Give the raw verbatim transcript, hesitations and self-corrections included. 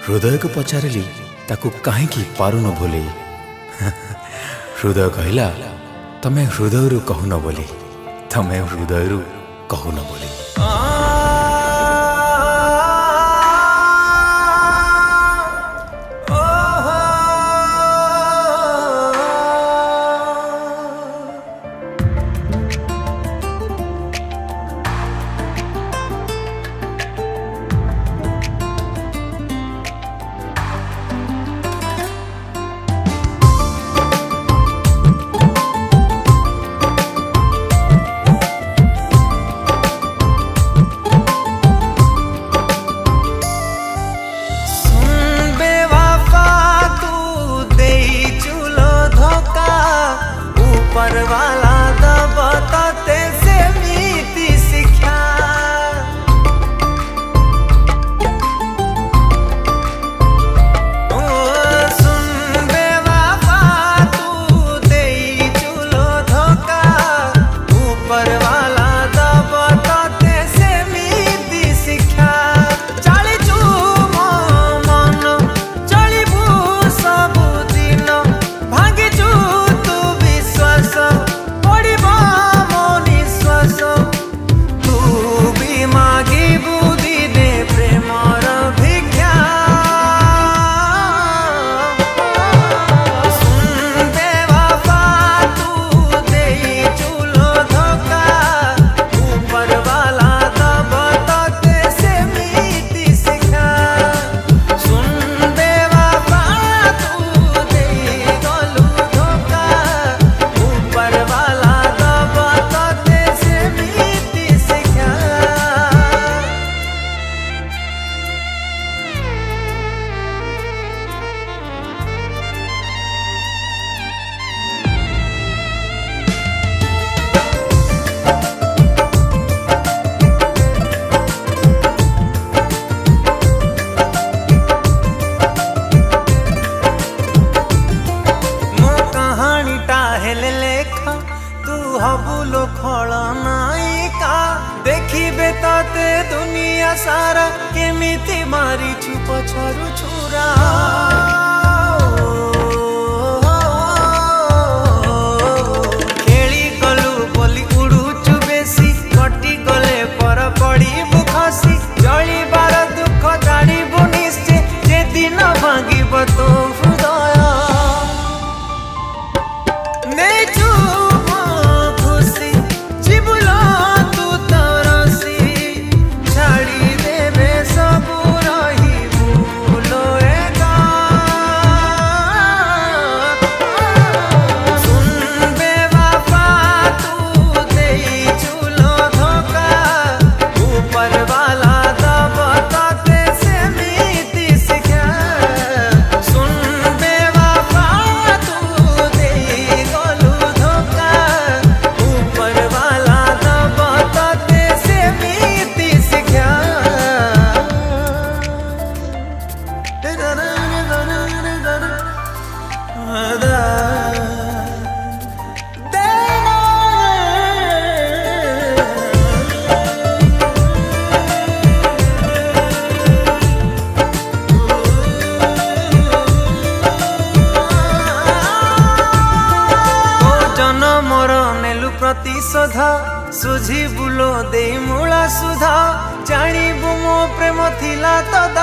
हृदय को पचारिली ताकू कहीं पारुन भूली हृदय कहला तमे हृदय कहून बोली तमे हृदय कहून बोली। हबुलो खलनायिका देखिबे तते दुनिया सारा केमिति मारी छुप छरु छुरा खेली गलु बोली उड़ुचु बेसी कटी गले पर पड़ीबु खसी जलिबार दुख जानिबु निश्चय जे दिन भांगिब तो हृदय नेचु प्रतिशोध सुझी बुलो दे मूला सुधा जानिबु मो प्रेम थिला तो